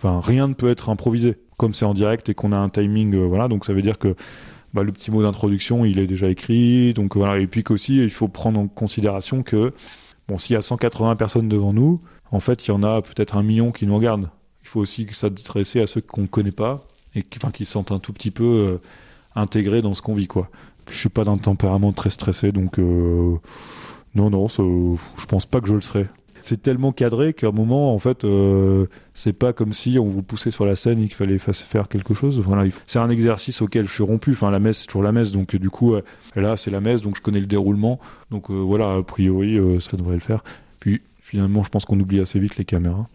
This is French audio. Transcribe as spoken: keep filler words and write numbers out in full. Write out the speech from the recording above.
enfin, rien ne peut être improvisé. Comme c'est en direct et qu'on a un timing, euh, voilà, donc ça veut dire que bah, le petit mot d'introduction, il est déjà écrit, donc voilà, et puis qu'aussi, il faut prendre en considération que, bon, s'il y a cent quatre-vingts personnes devant nous, en fait, il y en a peut-être un million qui nous regardent. Il faut aussi s'adresser à ceux qu'on ne connaît pas et qui, enfin, qui se sentent un tout petit peu euh, intégrés dans ce qu'on vit, quoi. Je suis pas d'un tempérament très stressé, donc euh, non, non, ça, je pense pas que je le serais. C'est tellement cadré qu'à un moment, en fait, euh, c'est pas comme si on vous poussait sur la scène et qu'il fallait faire quelque chose. Voilà, il faut... c'est un exercice auquel je suis rompu. Enfin, la messe, c'est toujours la messe, donc du coup, euh, là, c'est la messe, donc je connais le déroulement. Donc euh, voilà, a priori, euh, ça devrait le faire. Puis finalement, je pense qu'on oublie assez vite les caméras.